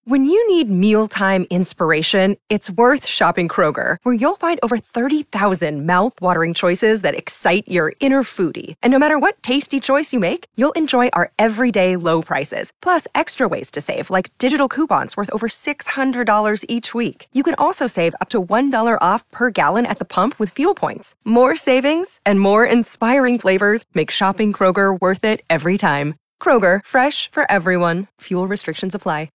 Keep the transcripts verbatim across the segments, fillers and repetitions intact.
When you need mealtime inspiration, it's worth shopping Kroger, where you'll find over thirty thousand mouth-watering choices that excite your inner foodie. And no matter what tasty choice you make, you'll enjoy our everyday low prices, plus extra ways to save, like digital coupons worth over six hundred dollars each week. You can also save up to one dollar off per gallon at the pump with fuel points. More savings and more inspiring flavors make shopping Kroger worth it every time. Kroger, fresh for everyone. Fuel restrictions apply.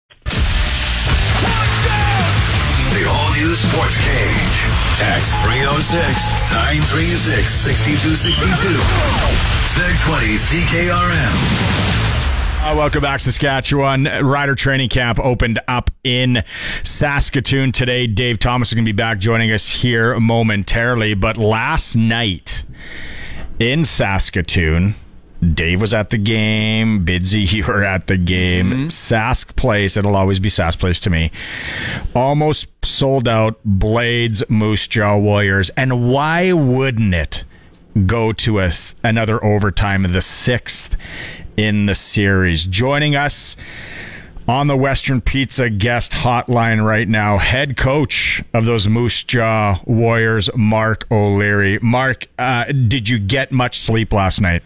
The all-new Sports Cage. Text three oh six, nine three six, six two six two. six twenty C K R M. Uh, welcome back, Saskatchewan. Rider training camp opened up in Saskatoon today. Dave Thomas is going to be back joining us here momentarily. But last night in Saskatoon, Dave was at the game. Bidsy, you were at the game. Mm-hmm. Sask Place, it'll always be Sask Place to me. Almost sold out. Blades, Moose Jaw Warriors. And why wouldn't it go to us another overtime, the sixth in the series? Joining us on the Western Pizza guest hotline right now, head coach of those Moose Jaw Warriors, Mark O'Leary. Mark, uh, did you get much sleep last night?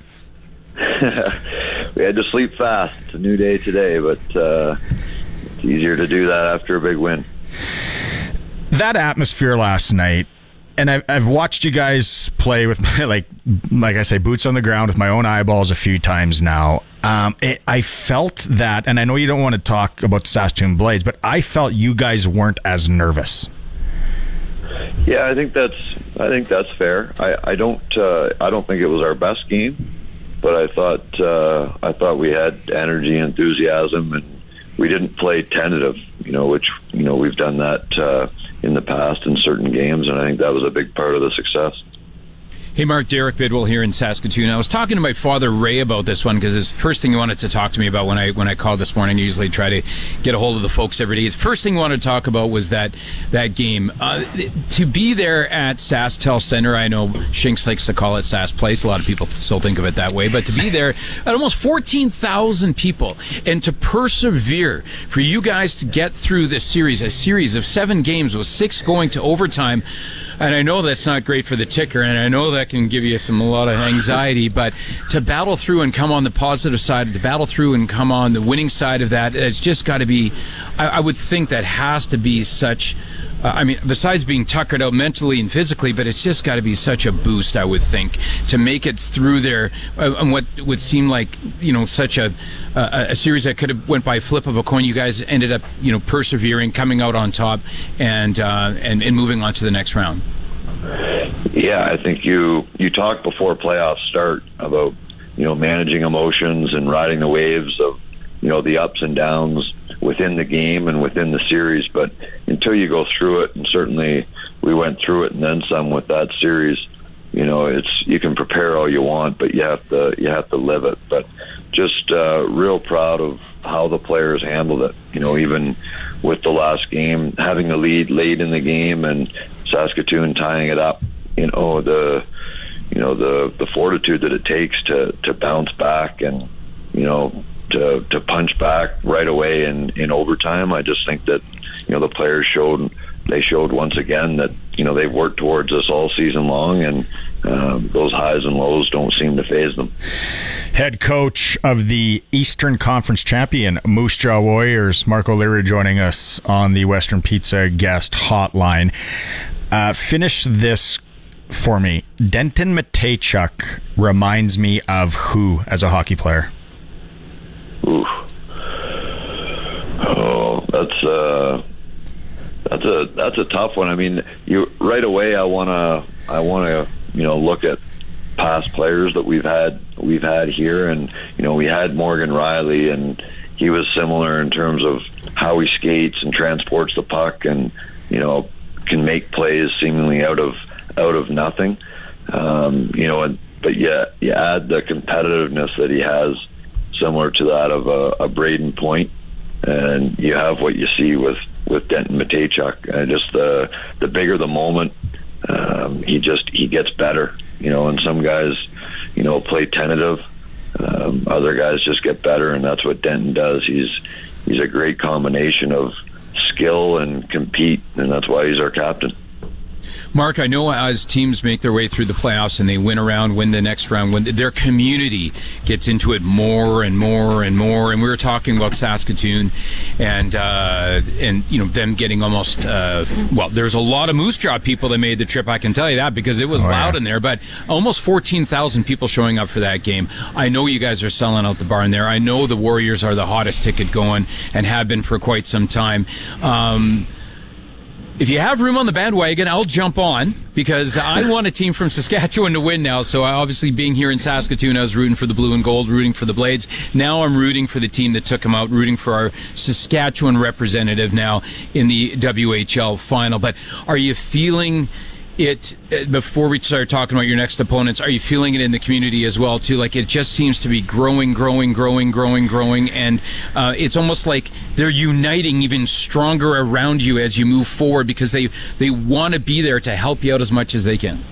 We had to sleep fast. It's a new day today, but uh, it's easier to do that after a big win. That atmosphere last night, and I've, I've watched you guys play with, my, like like I say, boots on the ground with my own eyeballs a few times now. Um, it, I felt that, and I know you don't want to talk about Saskatoon Blades, but I felt you guys weren't as nervous. Yeah, I think that's I think that's fair. I, I don't uh, I don't think it was our best game. But I thought uh, I thought we had energy, enthusiasm, and we didn't play tentative. You know, which you know we've done that uh, in the past in certain games, and I think that was a big part of the success. Hey, Mark, Derek Bidwell here in Saskatoon. I was talking to my father, Ray, about this one because his first thing he wanted to talk to me about when I when I called this morning. I usually try to get a hold of the folks every day. His first thing he wanted to talk about was that that game. Uh, to be there at SaskTel Center, I know Shinks likes to call it Sask Place. A lot of people still think of it that way. But to be there at almost fourteen thousand people and to persevere for you guys to get through this series, a series of seven games with six going to overtime. And I know that's not great for the ticker, and I know that can give you some a lot of anxiety, but to battle through and come on the positive side, to battle through and come on the winning side of that, it's just got to be, I, I would think that has to be such, uh, I mean, besides being tuckered out mentally and physically, but it's just got to be such a boost, I would think, to make it through there uh, and what would seem like, you know, such a, a, a series that could have went by a flip of a coin. You guys ended up, you know, persevering, coming out on top, and, uh, and, and moving on to the next round. Yeah, I think you you talked before playoffs start about, you know, managing emotions and riding the waves of, you know, the ups and downs within the game and within the series. But until you go through it, and certainly we went through it and then some with that series, you know, it's you can prepare all you want, but you have to you have to live it. But just uh, real proud of how the players handled it. You know, even with the last game, having the lead late in the game and Saskatoon tying it up, you know, the you know the the fortitude that it takes to to bounce back and, you know, to to punch back right away in in overtime. I just think that, you know, the players showed they showed once again that, you know, they've worked towards this all season long, and um, those highs and lows don't seem to faze them. Head coach of the Eastern Conference champion Moose Jaw Warriors, Mark O'Leary, joining us on the Western Pizza guest hotline. Uh, finish this for me. Denton Mateychuk reminds me of who as a hockey player? Ooh. Oh, that's uh, that's a that's a tough one. I mean, you right away. I wanna I wanna you know look at past players that we've had we've had here, and you know we had Morgan Riley, and he was similar in terms of how he skates and transports the puck, and you know. can make plays seemingly out of out of nothing, um, you know. And but yeah, you add the competitiveness that he has, similar to that of a, a Braden Point, and you have what you see with with Denton Mateychuk. And just the the bigger the moment, um, he just he gets better, you know. And some guys, you know, play tentative. Um, other guys just get better, and that's what Denton does. He's he's a great combination of skill and compete, and that's why he's our captain. Mark, I know as teams make their way through the playoffs and they win a round, win the next round, when their community gets into it more and more and more. And we were talking about Saskatoon and, uh, and you know, them getting almost, uh, well, there's a lot of Moose Jaw people that made the trip, I can tell you that, because it was oh, loud yeah. in there, but almost fourteen thousand people showing up for that game. I know you guys are selling out the barn there. I know the Warriors are the hottest ticket going and have been for quite some time. Um, If you have room on the bandwagon, I'll jump on because I want a team from Saskatchewan to win now. So obviously being here in Saskatoon, I was rooting for the blue and gold, rooting for the Blades. Now I'm rooting for the team that took them out, rooting for our Saskatchewan representative now in the W H L final. But are you feeling it, before we start talking about your next opponents, are you feeling it in the community as well too? Like it just seems to be growing, growing, growing, growing, growing, and uh, it's almost like they're uniting even stronger around you as you move forward because they they want to be there to help you out as much as they can.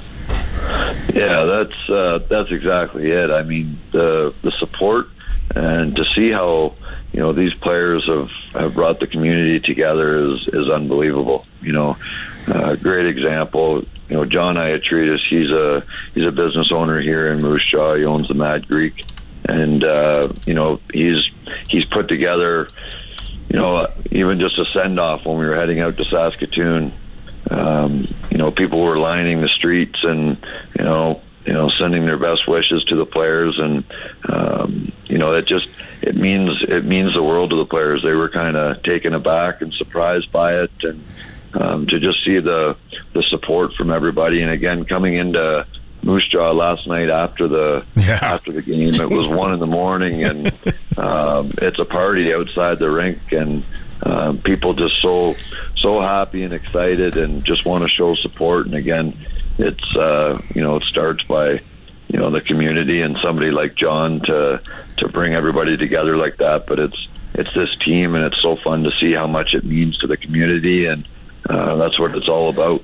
Yeah, that's uh, that's exactly it. I mean, the the support and to see how you know these players have, have brought the community together is is unbelievable. You know, a uh, great example. You know, John Iatrides, he's a he's a business owner here in Moose Jaw. He owns the Mad Greek, and uh, you know he's he's put together, you know, even just a send off when we were heading out to Saskatoon. Um, you know, people were lining the streets and you know you know sending their best wishes to the players, and um, you know it just it means it means the world to the players. They were kind of taken aback and surprised by it, and um, to just see the the support from everybody. And again, coming into Moose Jaw last night after the yeah. after the game, it was one in the morning, and um, it's a party outside the rink, and um, people just so so happy and excited, and just want to show support. And again, it's uh, you know it starts by you know the community and somebody like John to to bring everybody together like that. But it's it's this team, and it's so fun to see how much it means to the community, and uh, that's what it's all about.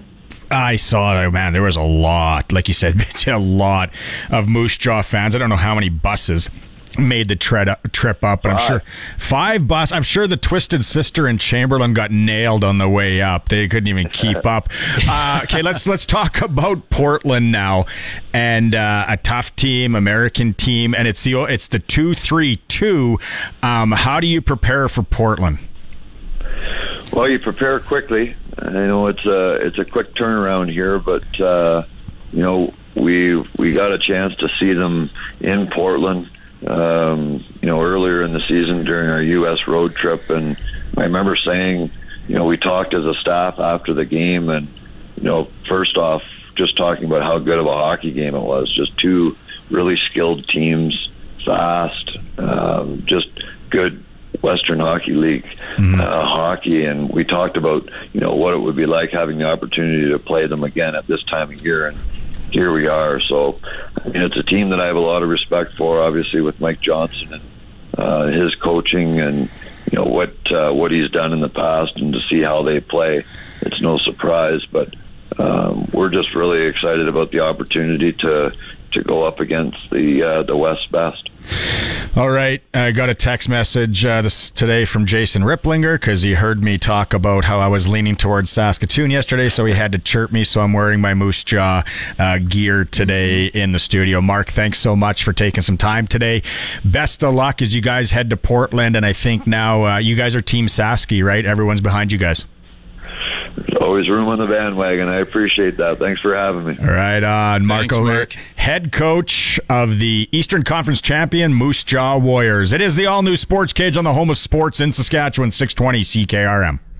I saw it, man. There was a lot, like you said, a lot of Moose Jaw fans. I don't know how many buses made the tread up, trip up, but I'm sure five bus. I'm sure the Twisted Sister and Chamberlain got nailed on the way up. They couldn't even keep up. Uh, okay, let's let's talk about Portland now, and uh, a tough team, American team, and it's the it's the two three two. Um, how do you prepare for Portland? Well, you prepare quickly. I know it's a it's a quick turnaround here, but uh, you know we we got a chance to see them in Portland. Um, you know, earlier in the season during our U S road trip, and I remember saying, you know, we talked as a staff after the game, and you know, first off, just talking about how good of a hockey game it was. Just two really skilled teams, fast, um, just good Western Hockey League mm-hmm. uh, hockey, and we talked about you know what it would be like having the opportunity to play them again at this time of year, and here we are. So I mean, it's a team that I have a lot of respect for, obviously with Mike Johnson and uh, his coaching, and you know what uh, what he's done in the past, and to see how they play, it's no surprise. But um, we're just really excited about the opportunity to to go up against the uh, the West Best. All right, I got a text message uh, this today from Jason Ripplinger because he heard me talk about how I was leaning towards Saskatoon yesterday, so he had to chirp me. So I'm wearing my Moose Jaw uh, gear today in the studio. Mark, thanks so much for taking some time today. Best of luck as you guys head to Portland, and I think now uh, you guys are Team Sasky, right? Everyone's behind you guys. There's always room on the bandwagon. I appreciate that. Thanks for having me. All right, on Mark Thanks, O'Leary, Mark. head coach of the Eastern Conference champion Moose Jaw Warriors. It is the all-new Sports Cage on the home of sports in Saskatchewan, six twenty C K R M.